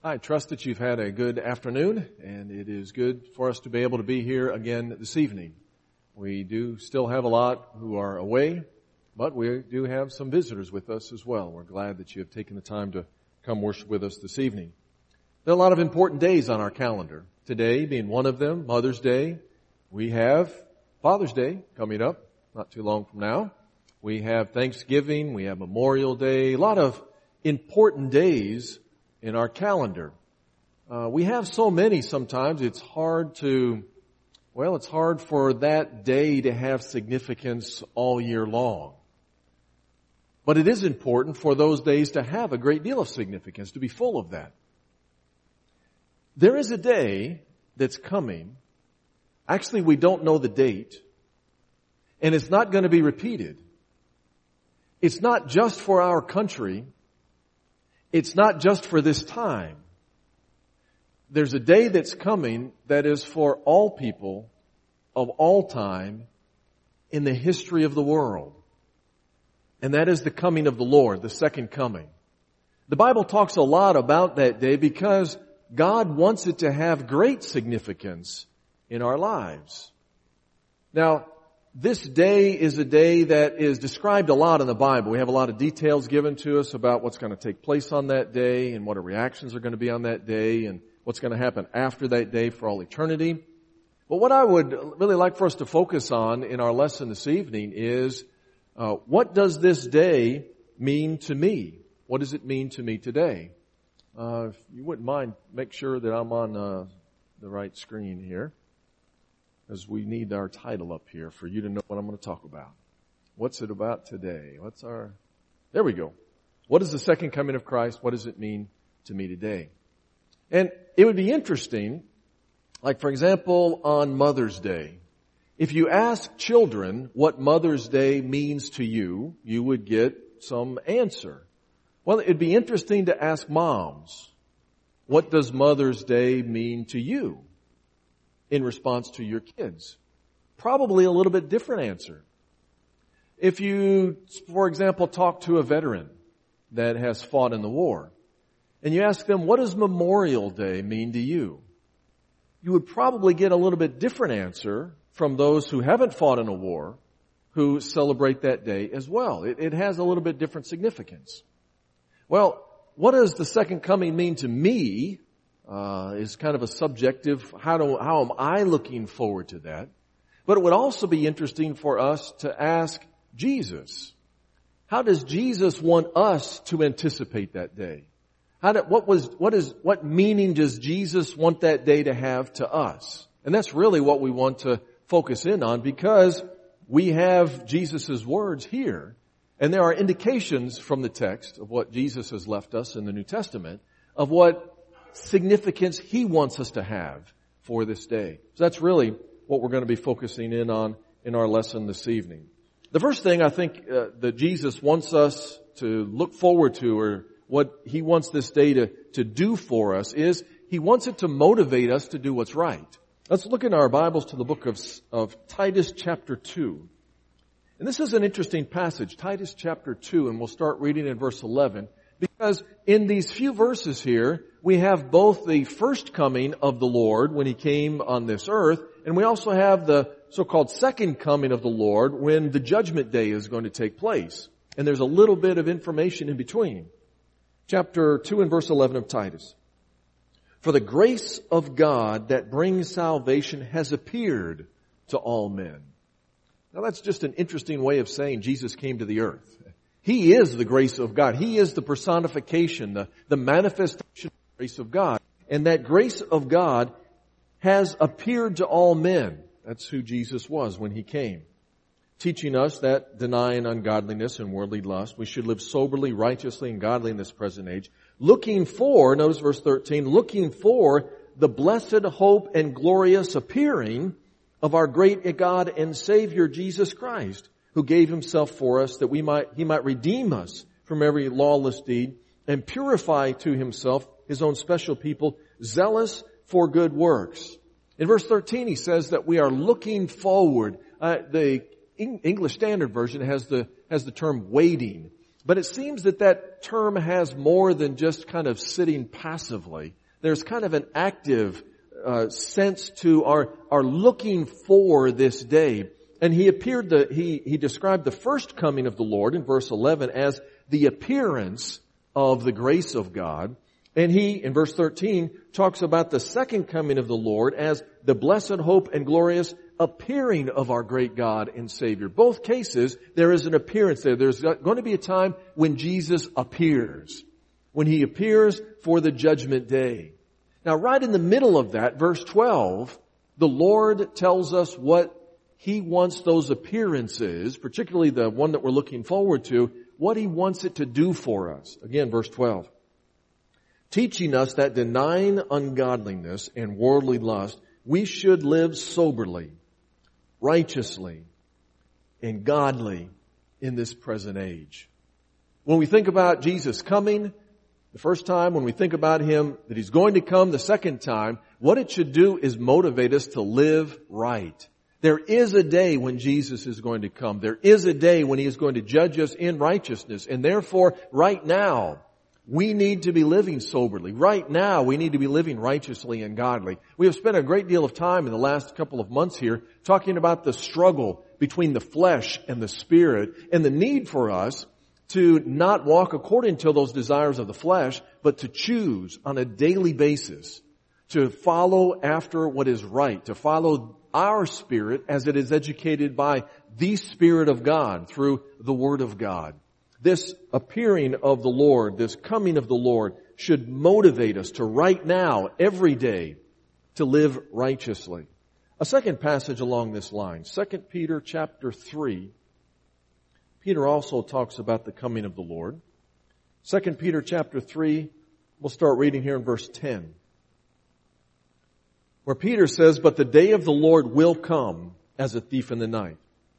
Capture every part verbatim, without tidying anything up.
I trust that you've had a good afternoon, and it is good for us to be able to be here again this evening. We do still have a lot who are away, but we do have some visitors with us as well. We're glad that you have taken the time to come worship with us this evening. There are a lot of important days on our calendar. Today being one of them, Mother's Day. We have Father's Day coming up not too long from now. We have Thanksgiving. We have Memorial Day. A lot of important days in our calendar. Uh, we have so many sometimes it's hard to, well, it's hard for that day to have significance all year long. But it is important for those days to have a great deal of significance, to be full of that. There is a day that's coming. Actually, we don't know the date. And it's not going to be repeated. It's not just for our country. It's not just for this time. There's a day that's coming that is for all people of all time in the history of the world. And that is the coming of the Lord, the second coming. The Bible talks a lot about that day because God wants it to have great significance in our lives. Now, this day is a day that is described a lot in the Bible. We have a lot of details given to us about what's going to take place on that day and what our reactions are going to be on that day and what's going to happen after that day for all eternity. But what I would really like for us to focus on in our lesson this evening is uh, what does this day mean to me? What does it mean to me today? Uh, if you wouldn't mind, make sure that I'm on uh, the right screen here, because we need our title up here for you to know what I'm going to talk about. What's it about today? What's our... There we go. What is the second coming of Christ? What does it mean to me today? And it would be interesting, like for example, on Mother's Day, if you ask children what Mother's Day means to you, you would get some answer. Well, it'd be interesting to ask moms, what does Mother's Day mean to you? In response to your kids. Probably a little bit different answer. If you, for example, talk to a veteran that has fought in the war, and you ask them, what does Memorial Day mean to you? You would probably get a little bit different answer from those who haven't fought in a war, who celebrate that day as well. It, it has a little bit different significance. Well, what does the second coming mean to me? Uh, is kind of a subjective, how do, how am I looking forward to that? But it would also be interesting for us to ask Jesus, how does Jesus want us to anticipate that day? How do, what was, what is, what meaning does Jesus want that day to have to us? And that's really what we want to focus in on because we have Jesus' words here. And there are indications from the text of what Jesus has left us in the New Testament of what significance He wants us to have for this day. So that's really what we're going to be focusing in on in our lesson this evening. The first thing I think uh, that Jesus wants us to look forward to, or what He wants this day to, to do for us, is He wants it to motivate us to do what's right. Let's look in our Bibles to the book of, of Titus chapter two. And this is an interesting passage, Titus chapter two, and we'll start reading in verse eleven. Because in these few verses here, we have both the first coming of the Lord when He came on this earth, and we also have the so-called second coming of the Lord when the judgment day is going to take place. And there's a little bit of information in between. Chapter two and verse eleven of Titus. For the grace of God that brings salvation has appeared to all men. Now that's just an interesting way of saying Jesus came to the earth. He is the grace of God. He is the personification, the, the manifestation of the grace of God. And that grace of God has appeared to all men. That's who Jesus was when He came. Teaching us that denying ungodliness and worldly lust, we should live soberly, righteously, and godly in this present age. Looking for, notice verse thirteen, looking for the blessed hope and glorious appearing of our great God and Savior Jesus Christ, who gave Himself for us that we might, He might redeem us from every lawless deed and purify to Himself His own special people, zealous for good works. In verse thirteen, he says that we are looking forward. Uh, the English Standard Version has the, has the term waiting. But it seems that that term has more than just kind of sitting passively. There's kind of an active uh, sense to our, our looking for this day. And he appeared the, he, he described the first coming of the Lord in verse eleven as the appearance of the grace of God. And he, in verse thirteen, talks about the second coming of the Lord as the blessed hope and glorious appearing of our great God and Savior. Both cases, there is an appearance there. There's going to be a time when Jesus appears. When He appears for the judgment day. Now, right in the middle of that, verse twelve, the Lord tells us what He wants those appearances, particularly the one that we're looking forward to, what He wants it to do for us. Again, verse twelve. Teaching us that denying ungodliness and worldly lust, we should live soberly, righteously, and godly in this present age. When we think about Jesus coming, the first time, when we think about Him, that He's going to come the second time, what it should do is motivate us to live right. There is a day when Jesus is going to come. There is a day when He is going to judge us in righteousness. And therefore, right now, we need to be living soberly. Right now, we need to be living righteously and godly. We have spent a great deal of time in the last couple of months here talking about the struggle between the flesh and the Spirit and the need for us to not walk according to those desires of the flesh, but to choose on a daily basis to follow after what is right, to follow our spirit as it is educated by the Spirit of God through the Word of God. This appearing of the Lord, this coming of the Lord, should motivate us to right now, every day, to live righteously. A second passage along this line, Second Peter chapter three. Peter also talks about the coming of the Lord. Second Peter chapter three, we'll start reading here in verse ten. Where Peter says, "But the day of the Lord will come as a thief in the night,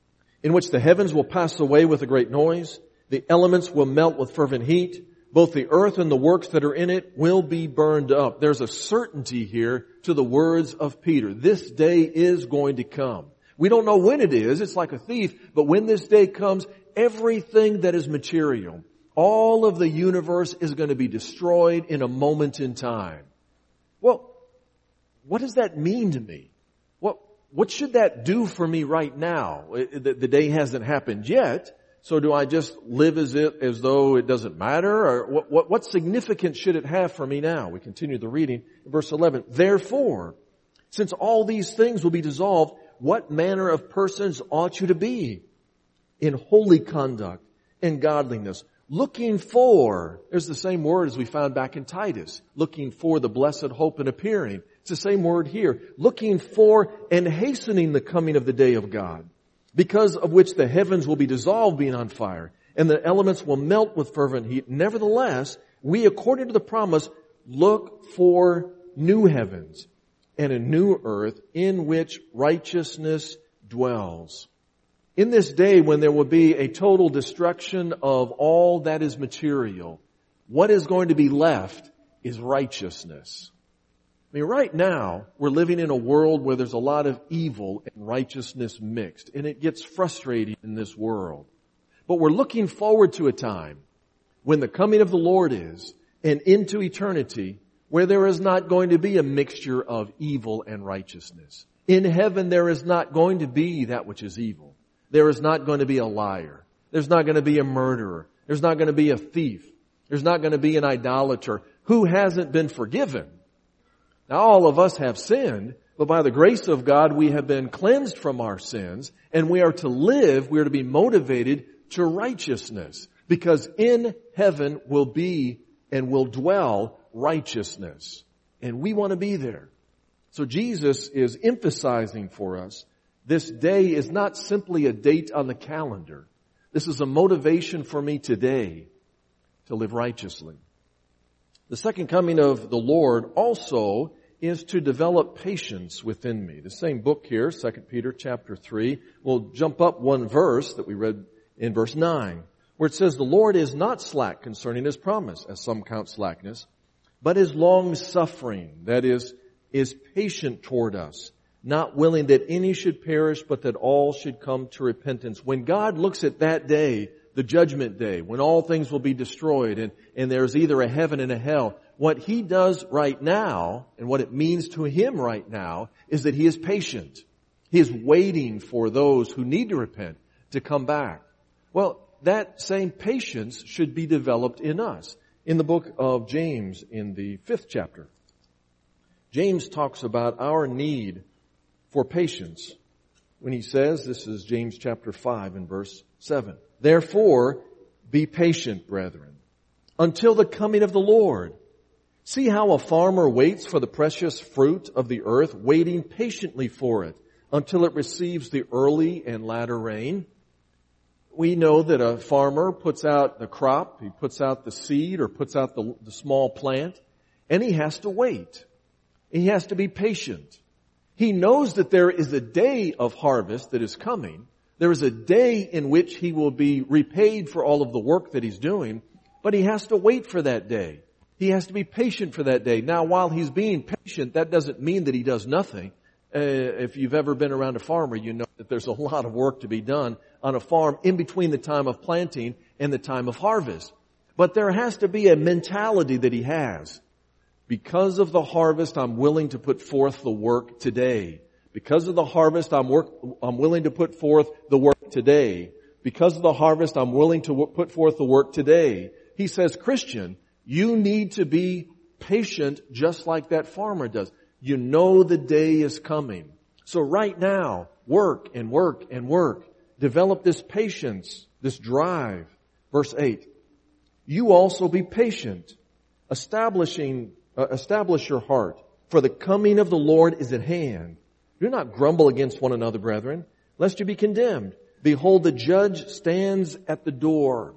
in which the heavens will pass away with a great noise, the elements will melt with fervent heat, both the earth and the works that are in it will be burned up." There's a certainty here to the words of Peter. This day is going to come. We don't know when it is. It's like a thief. But when this day comes, everything that is material, all of the universe is going to be destroyed in a moment in time. Well, what does that mean to me? What, what should that do for me right now? The, the day hasn't happened yet. So do I just live as it, as though it doesn't matter? Or what, what, what significance should it have for me now? We continue the reading in verse eleven. "Therefore, since all these things will be dissolved, what manner of persons ought you to be? In holy conduct and godliness, looking for," there's the same word as we found back in Titus, looking for the blessed hope and appearing. It's the same word here, looking for and hastening the coming of the day of God, because of which the heavens will be dissolved, being on fire, and the elements will melt with fervent heat. Nevertheless, we, according to the promise, look for new heavens and a new earth in which righteousness dwells. In this day when there will be a total destruction of all that is material, what is going to be left is righteousness. I mean, right now, we're living in a world where there's a lot of evil and righteousness mixed, and it gets frustrating in this world. But we're looking forward to a time when the coming of the Lord is, and into eternity, where there is not going to be a mixture of evil and righteousness. In heaven, there is not going to be that which is evil. There is not going to be a liar. There's not going to be a murderer. There's not going to be a thief. There's not going to be an idolater who hasn't been forgiven. Now, all of us have sinned, but by the grace of God, we have been cleansed from our sins, and we are to live, we are to be motivated to righteousness, because in heaven will be and will dwell righteousness, and we want to be there. So Jesus is emphasizing for us, this day is not simply a date on the calendar. This is a motivation for me today to live righteously. The second coming of the Lord also is to develop patience within me. The same book here, Second Peter chapter three, we'll jump up one verse that we read in verse nine, where it says, "The Lord is not slack concerning His promise, as some count slackness, but is long-suffering," that is, is patient toward us, "not willing that any should perish, but that all should come to repentance." When God looks at that day the judgment day, when all things will be destroyed and, and there's either a heaven and a hell. What He does right now, and what it means to Him right now, is that He is patient. He is waiting for those who need to repent to come back. Well, that same patience should be developed in us. In the book of James, in the fifth chapter, James talks about our need for patience when he says, this is James chapter five and verse seven, "Therefore, be patient, brethren, until the coming of the Lord. See how a farmer waits for the precious fruit of the earth, waiting patiently for it until it receives the early and latter rain." We know that a farmer puts out the crop, he puts out the seed or puts out the, the small plant, and he has to wait. He has to be patient. He knows that there is a day of harvest that is coming. There is a day in which he will be repaid for all of the work that he's doing, but he has to wait for that day. He has to be patient for that day. Now, while he's being patient, that doesn't mean that he does nothing. Uh, if you've ever been around a farmer, you know that there's a lot of work to be done on a farm in between the time of planting and the time of harvest. But there has to be a mentality that he has. Because of the harvest, I'm willing to put forth the work today. Because of the harvest, I'm, work, I'm willing to put forth the work today. Because of the harvest, I'm willing to w- put forth the work today. He says, Christian, you need to be patient just like that farmer does. You know the day is coming. So right now, work and work and work. Develop this patience, this drive. Verse eight, "You also be patient, establishing, uh, establish your heart, for the coming of the Lord is at hand. Do not grumble against one another, brethren, lest you be condemned. Behold, the judge stands at the door."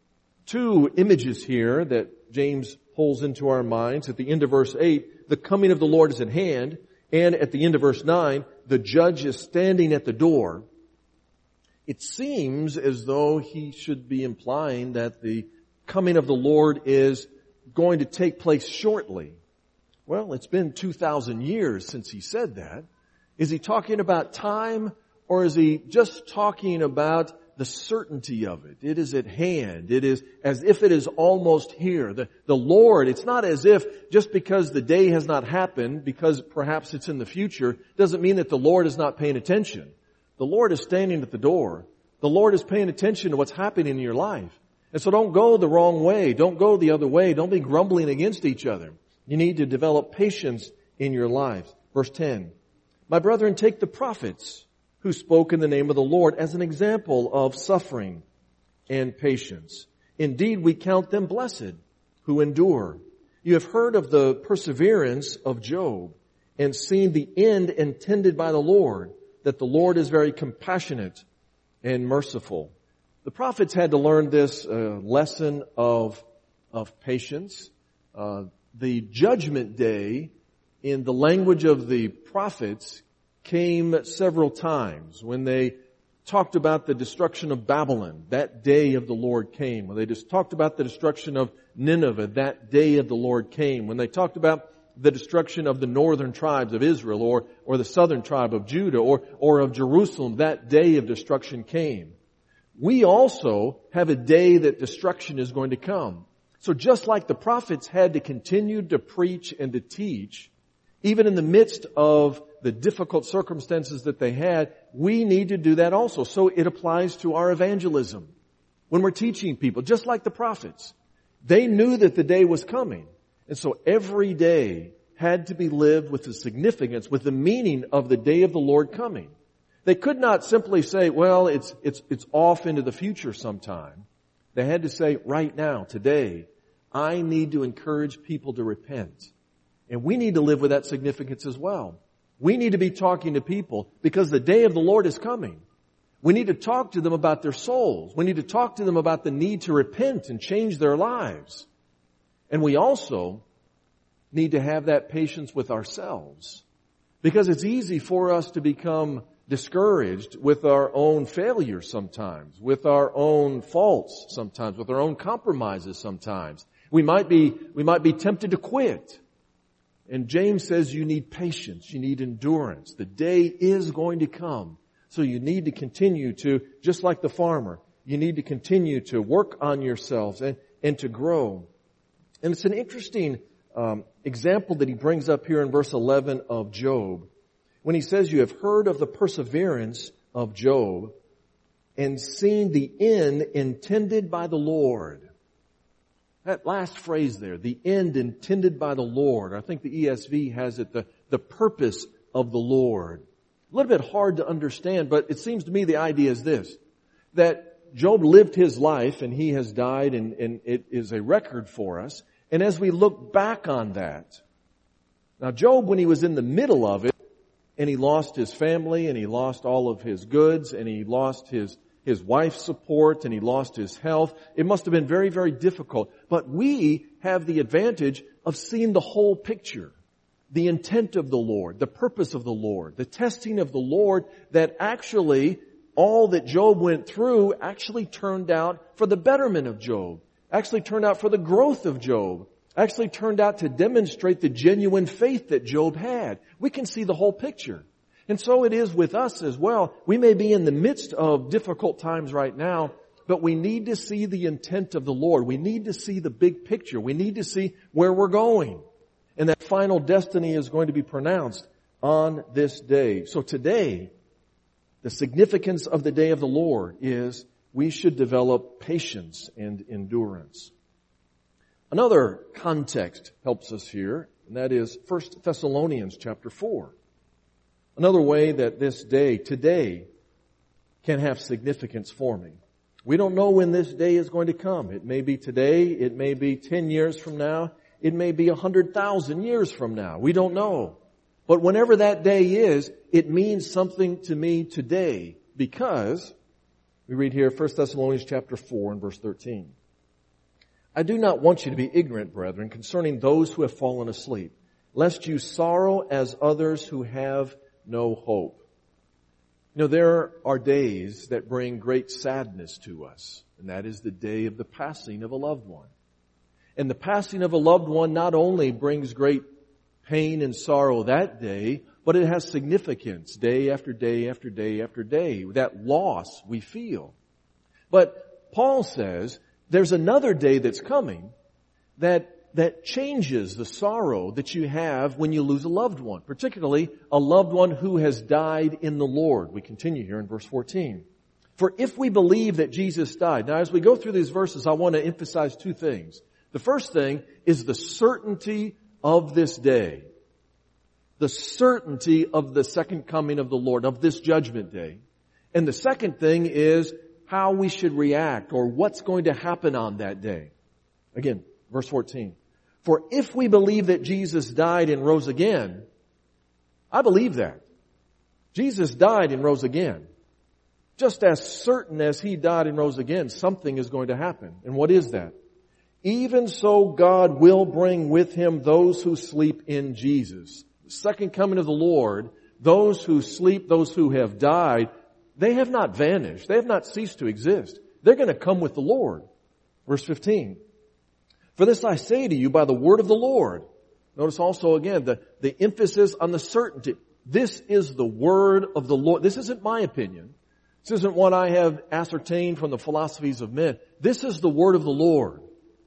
Two images here that James pulls into our minds. At the end of verse eight, the coming of the Lord is at hand. And at the end of verse nine, the judge is standing at the door. It seems as though he should be implying that the coming of the Lord is going to take place shortly. Well, it's been two thousand years since he said that. Is he talking about time, or is he just talking about the certainty of it? It is at hand. It is as if it is almost here. The, the Lord, it's not as if just because the day has not happened, because perhaps it's in the future, doesn't mean that the Lord is not paying attention. The Lord is standing at the door. The Lord is paying attention to what's happening in your life. And so don't go the wrong way. Don't go the other way. Don't be grumbling against each other. You need to develop patience in your life. Verse ten, "My brethren, take the prophets who spoke in the name of the Lord as an example of suffering and patience. Indeed, we count them blessed who endure. You have heard of the perseverance of Job and seen the end intended by the Lord, that the Lord is very compassionate and merciful." The prophets had to learn this uh, lesson of, of patience. Uh, the judgment day, in the language of the prophets, came several times. When they talked about the destruction of Babylon, that day of the Lord came. When they just talked about the destruction of Nineveh, that day of the Lord came. When they talked about the destruction of the northern tribes of Israel, or, or the southern tribe of Judah, or, or of Jerusalem, that day of destruction came. We also have a day that destruction is going to come. So just like the prophets had to continue to preach and to teach, even in the midst of the difficult circumstances that they had, we need to do that also. So it applies to our evangelism. When we're teaching people, just like the prophets, they knew that the day was coming. And so every day had to be lived with the significance, with the meaning of the day of the Lord coming. They could not simply say, well, it's, it's, it's off into the future sometime. They had to say, right now, today, I need to encourage people to repent. And we need to live with that significance as well. We need to be talking to people because the day of the Lord is coming. We need to talk to them about their souls. We need to talk to them about the need to repent and change their lives. And we also need to have that patience with ourselves, because it's easy for us to become discouraged with our own failures sometimes, with our own faults sometimes, with our own compromises sometimes. We might be, we might be tempted to quit. And James says you need patience, you need endurance. The day is going to come. So you need to continue to, just like the farmer, You need to continue to work on yourselves and, and to grow. And it's an interesting um, example that he brings up here in verse eleven of Job. When he says, you have heard of the perseverance of Job and seen the end intended by the Lord. That last phrase there, the end intended by the Lord. I think the E S V has it, the, the purpose of the Lord. A little bit hard to understand, but it seems to me the idea is this, that Job lived his life and he has died, and, and it is a record for us. And as we look back on that, now Job, when he was in the middle of it, and he lost his family, and he lost all of his goods, and he lost his his wife's support, and he lost his health. It must have been very, very difficult. But we have the advantage of seeing the whole picture. The intent of the Lord, the purpose of the Lord, the testing of the Lord, that actually all that Job went through actually turned out for the betterment of Job, actually turned out for the growth of Job, actually turned out to demonstrate the genuine faith that Job had. We can see the whole picture. And so it is with us as well. We may be in the midst of difficult times right now, but we need to see the intent of the Lord. We need to see the big picture. We need to see where we're going. And that final destiny is going to be pronounced on this day. So today, the significance of the day of the Lord is we should develop patience and endurance. Another context helps us here, and that is First Thessalonians chapter four. Another way that this day, today, can have significance for me. We don't know when this day is going to come. It may be today, it may be ten years from now, it may be a hundred thousand years from now. We don't know. But whenever that day is, it means something to me today, because we read here First Thessalonians chapter four and verse thirteen. I do not want you to be ignorant, brethren, concerning those who have fallen asleep, lest you sorrow as others who have no hope. You know, there are days that bring great sadness to us, and that is the day of the passing of a loved one. And the passing of a loved one not only brings great pain and sorrow that day, but it has significance day after day after day after day. That loss we feel. But Paul says there's another day that's coming that that changes the sorrow that you have when you lose a loved one, particularly a loved one who has died in the Lord. We continue here in verse fourteen. For if we believe that Jesus died. Now, as we go through these verses, I want to emphasize two things. The first thing is the certainty of this day. The certainty of the second coming of the Lord, of this judgment day. And the second thing is how we should react, or what's going to happen on that day. Again, verse fourteen. For if we believe that Jesus died and rose again, I believe that. Jesus died and rose again. Just as certain as He died and rose again, something is going to happen. And what is that? Even so, God will bring with Him those who sleep in Jesus. The second coming of the Lord, those who sleep, those who have died, they have not vanished. They have not ceased to exist. They're going to come with the Lord. Verse fifteen. For this I say to you by the word of the Lord. Notice also again the, the emphasis on the certainty. This is the word of the Lord. This isn't my opinion. This isn't what I have ascertained from the philosophies of men. This is the word of the Lord.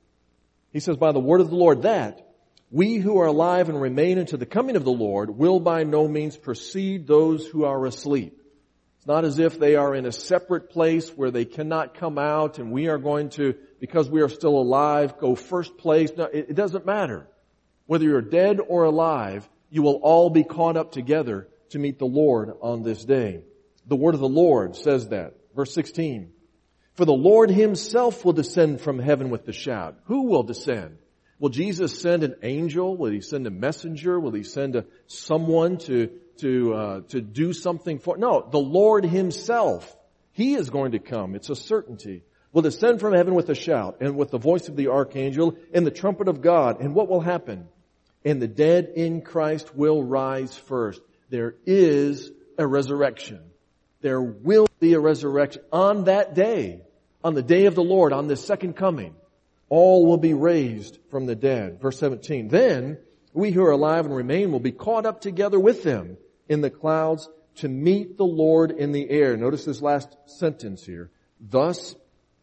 He says, by the word of the Lord, that we who are alive and remain unto the coming of the Lord will by no means precede those who are asleep. It's not as if they are in a separate place where they cannot come out and we are going to, because we are still alive, go first place. No, it, it doesn't matter. Whether you're dead or alive, you will all be caught up together to meet the Lord on this day. The word of the Lord says that. Verse sixteen. For the Lord Himself will descend from heaven with the shout. Who will descend? Will Jesus send an angel? Will He send a messenger? Will He send a, someone to to uh, to do something for? No, the Lord Himself. He is going to come. It's a certainty. Will descend from heaven with a shout, and with the voice of the archangel, and the trumpet of God. And what will happen? And the dead in Christ will rise first. There is a resurrection. There will be a resurrection on that day, on the day of the Lord, on this second coming. All will be raised from the dead. Verse seventeen. Then we who are alive and remain will be caught up together with them in the clouds to meet the Lord in the air. Notice this last sentence here. Thus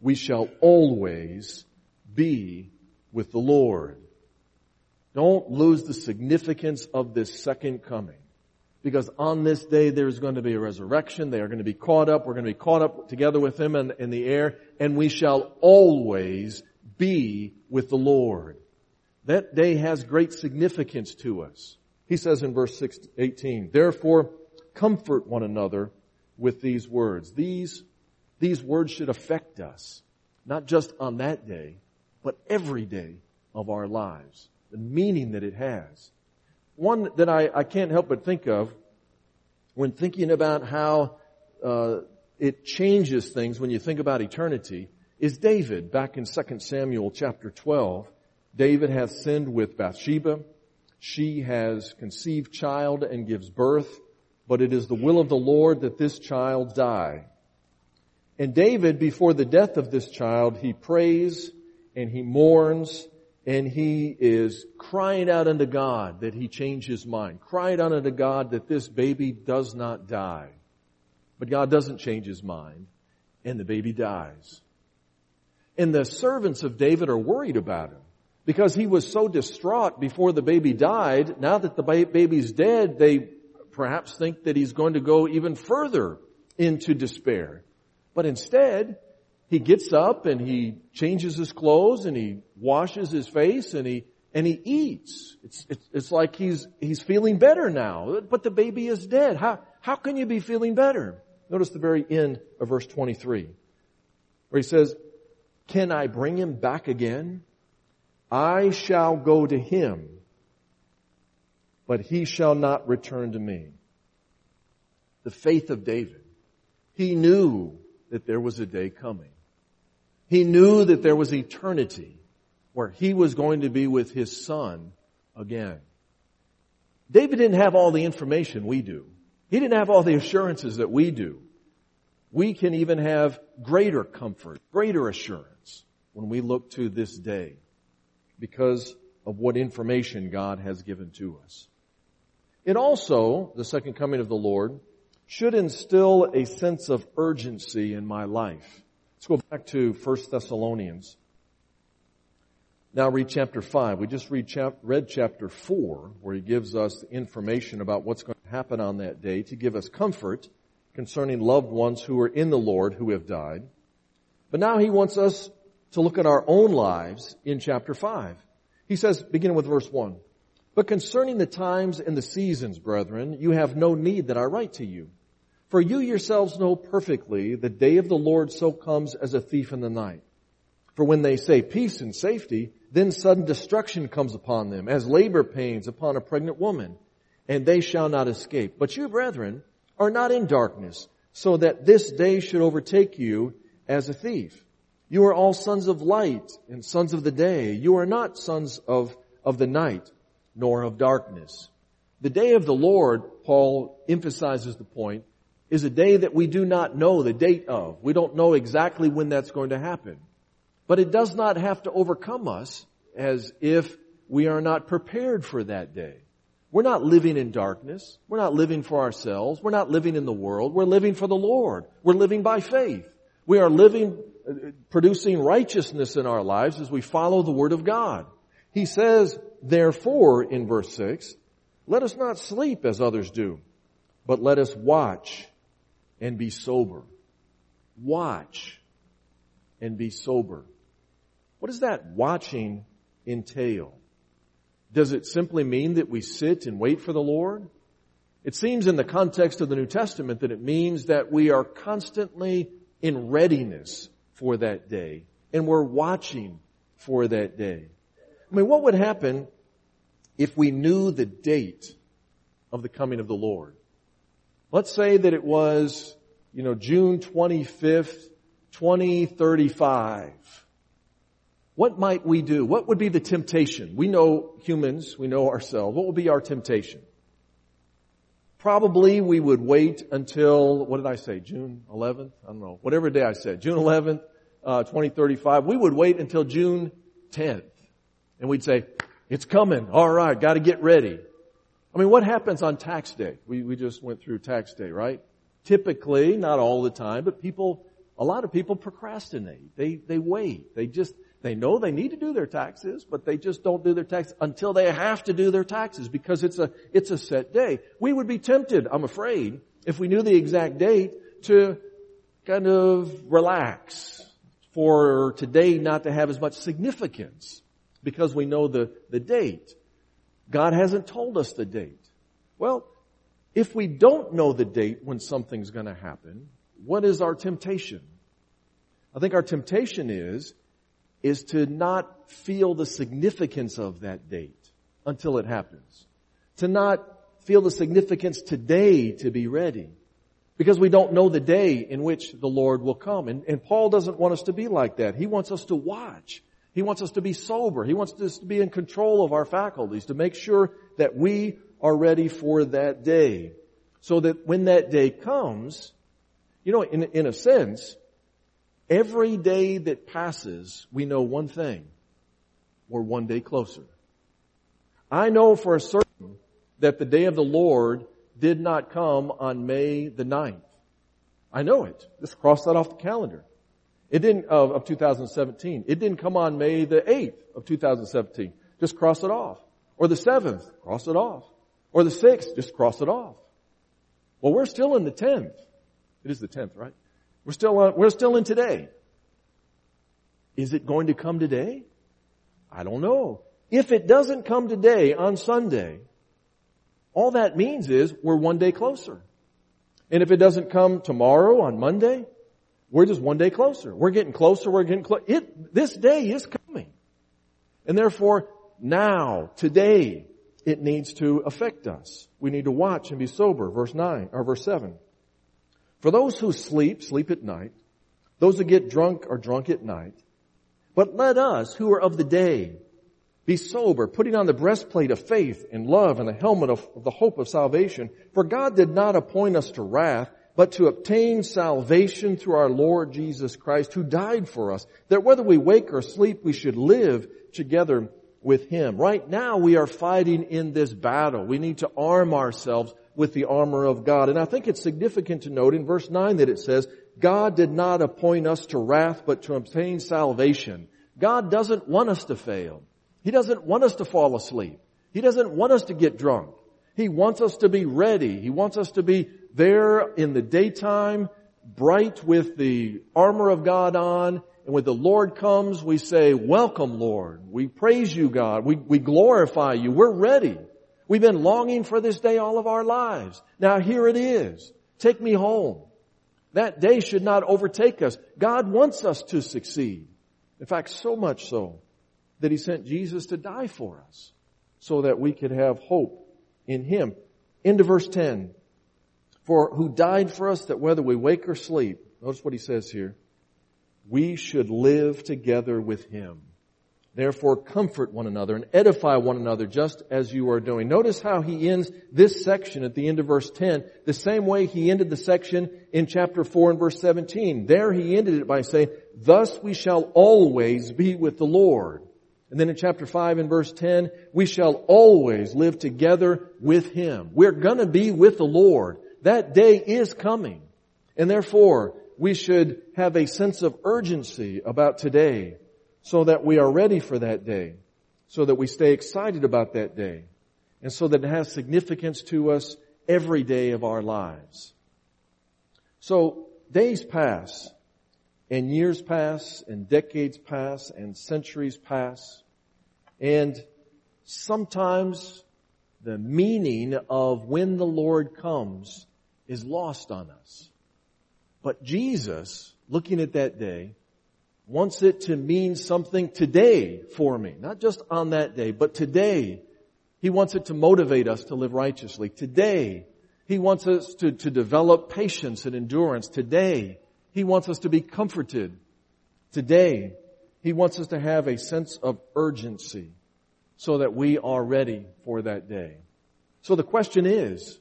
we shall always be with the Lord. Don't lose the significance of this second coming. Because on this day there's going to be a resurrection. They are going to be caught up. We're going to be caught up together with Him in, in the air. And we shall always be with the Lord. That day has great significance to us. He says in verse eighteen, therefore comfort one another with these words. These, these words should affect us. Not just on that day, but every day of our lives. The meaning that it has. One that I, I can't help but think of when thinking about how uh, it changes things when you think about eternity is David. Back in Second Samuel chapter twelve, David hath sinned with Bathsheba. She has conceived child and gives birth, but it is the will of the Lord that this child die. And David, before the death of this child, he prays and he mourns and he is crying out unto God that he change his mind. Crying out unto God that this baby does not die. But God doesn't change his mind and the baby dies. And the servants of David are worried about him because he was so distraught before the baby died. Now that the baby's dead, they perhaps think that he's going to go even further into despair. But instead, he gets up and he changes his clothes and he washes his face and he and he eats. It's it's, it's like he's he's feeling better now. But the baby is dead. How how can you be feeling better? Notice the very end of verse twenty-three, where he says, "Can I bring him back again? I shall go to him, but he shall not return to me." The faith of David. He knew that there was a day coming. He knew that there was eternity where he was going to be with his son again. David didn't have all the information we do. He didn't have all the assurances that we do. We can even have greater comfort, greater assurance when we look to this day because of what information God has given to us. It also, the second coming of the Lord, should instill a sense of urgency in my life. Let's go back to First Thessalonians. Now read chapter five. We just read, chap- read chapter four, where he gives us information about what's going to happen on that day to give us comfort concerning loved ones who are in the Lord who have died. But now he wants us to look at our own lives in chapter five. He says, beginning with verse one, "But concerning the times and the seasons, brethren, you have no need that I write to you. For you yourselves know perfectly the day of the Lord so comes as a thief in the night. For when they say peace and safety, then sudden destruction comes upon them, as labor pains upon a pregnant woman, and they shall not escape. But you, brethren, are not in darkness, so that this day should overtake you as a thief. You are all sons of light and sons of the day. You are not sons of, of the night, nor of darkness." The day of the Lord, Paul emphasizes the point, is a day that we do not know the date of. We don't know exactly when that's going to happen. But it does not have to overcome us as if we are not prepared for that day. We're not living in darkness. We're not living for ourselves. We're not living in the world. We're living for the Lord. We're living by faith. We are living, uh, producing righteousness in our lives as we follow the Word of God. He says, therefore, in verse six, "Let us not sleep as others do, but let us watch and be sober." Watch and be sober. What does that watching entail? Does it simply mean that we sit and wait for the Lord? It seems in the context of the New Testament that it means that we are constantly in readiness for that day, and we're watching for that day. I mean, what would happen if we knew the date of the coming of the Lord? Let's say that it was, you know, June twenty-fifth, twenty thirty-five. What might we do? What would be the temptation? We know humans, we know ourselves. What would be our temptation? Probably we would wait until, what did I say, June eleventh? I don't know, whatever day I said, June eleventh, uh, twenty thirty-five. We would wait until June tenth. And we'd say, it's coming. All right, got to get ready. I mean, what happens on tax day? We, we just went through tax day, right? Typically, not all the time, but people a lot of people procrastinate. They, they wait. They just, they know they need to do their taxes, but they just don't do their taxes until they have to do their taxes because it's a, it's a set day. We would be tempted, I'm afraid, if we knew the exact date to kind of relax, for today not to have as much significance because we know the, the date. God hasn't told us the date. Well, if we don't know the date when something's going to happen, what is our temptation? I think our temptation is, is to not feel the significance of that date until it happens. To not feel the significance today to be ready. Because we don't know the day in which the Lord will come. And, and Paul doesn't want us to be like that. He wants us to watch. He wants us to be sober. He wants us to be in control of our faculties to make sure that we are ready for that day. So that when that day comes, you know, in, in a sense, every day that passes, we know one thing. We're one day closer. I know for a certain that the day of the Lord did not come on May the ninth. I know it. Just cross that off the calendar. It didn't, of, of two thousand seventeen. It didn't come on May the eighth of two thousand seventeen. Just cross it off. Or the seventh, cross it off. Or the sixth, just cross it off. Well, we're still in the tenth. It is the tenth, right? We're still, uh, we're still in today. Is it going to come today? I don't know. If it doesn't come today on Sunday, all that means is we're one day closer. And if it doesn't come tomorrow on Monday, we're just one day closer. We're getting closer, we're getting closer. It, this day is coming. And therefore, now, today, it needs to affect us. We need to watch and be sober. Verse nine, or verse seven. For those who sleep, sleep at night. Those who get drunk are drunk at night. But let us, who are of the day, be sober, putting on the breastplate of faith and love and the helmet of, of the hope of salvation. For God did not appoint us to wrath, but to obtain salvation through our Lord Jesus Christ, who died for us, that whether we wake or sleep, we should live together with Him. Right now, we are fighting in this battle. We need to arm ourselves with the armor of God. And I think it's significant to note in verse nine that it says, God did not appoint us to wrath, but to obtain salvation. God doesn't want us to fail. He doesn't want us to fall asleep. He doesn't want us to get drunk. He wants us to be ready. He wants us to be there in the daytime, bright with the armor of God on. And when the Lord comes, we say, welcome, Lord. We praise you, God. We, we glorify you. We're ready. We've been longing for this day all of our lives. Now here it is. Take me home. That day should not overtake us. God wants us to succeed. In fact, so much so that He sent Jesus to die for us so that we could have hope in Him. Into verse ten. For who died for us that whether we wake or sleep, notice what He says here, we should live together with Him. Therefore comfort one another and edify one another just as you are doing. Notice how He ends this section at the end of verse ten, the same way He ended the section in chapter four and verse seventeen. There He ended it by saying, thus we shall always be with the Lord. And then in chapter five and verse ten, we shall always live together with Him. We're gonna be with the Lord. That day is coming. And therefore, we should have a sense of urgency about today so that we are ready for that day, so that we stay excited about that day, and so that it has significance to us every day of our lives. So days pass, and years pass, and decades pass, and centuries pass, and sometimes the meaning of when the Lord comes is lost on us. But Jesus, looking at that day, wants it to mean something today for me. Not just on that day, but today. He wants it to motivate us to live righteously. Today, He wants us to, to develop patience and endurance. Today, He wants us to be comforted. Today, He wants us to have a sense of urgency so that we are ready for that day. So the question is,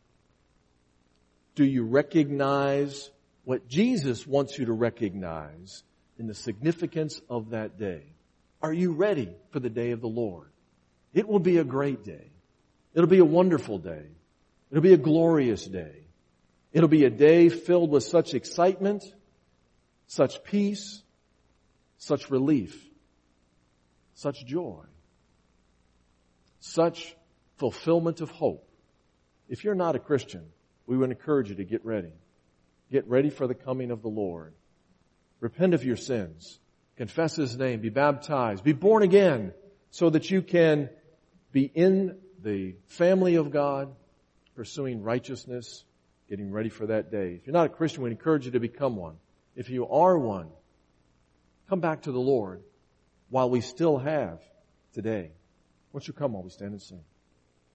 do you recognize what Jesus wants you to recognize in the significance of that day? Are you ready for the day of the Lord? It will be a great day. It'll be a wonderful day. It'll be a glorious day. It'll be a day filled with such excitement such peace, such relief, such joy, such fulfillment of hope. If you're not a Christian, we would encourage you to get ready. Get ready for the coming of the Lord. Repent of your sins. Confess His name. Be baptized. Be born again so that you can be in the family of God, pursuing righteousness, getting ready for that day. If you're not a Christian, we encourage you to become one. If you are one, come back to the Lord while we still have today. Won't you come while we stand and sing?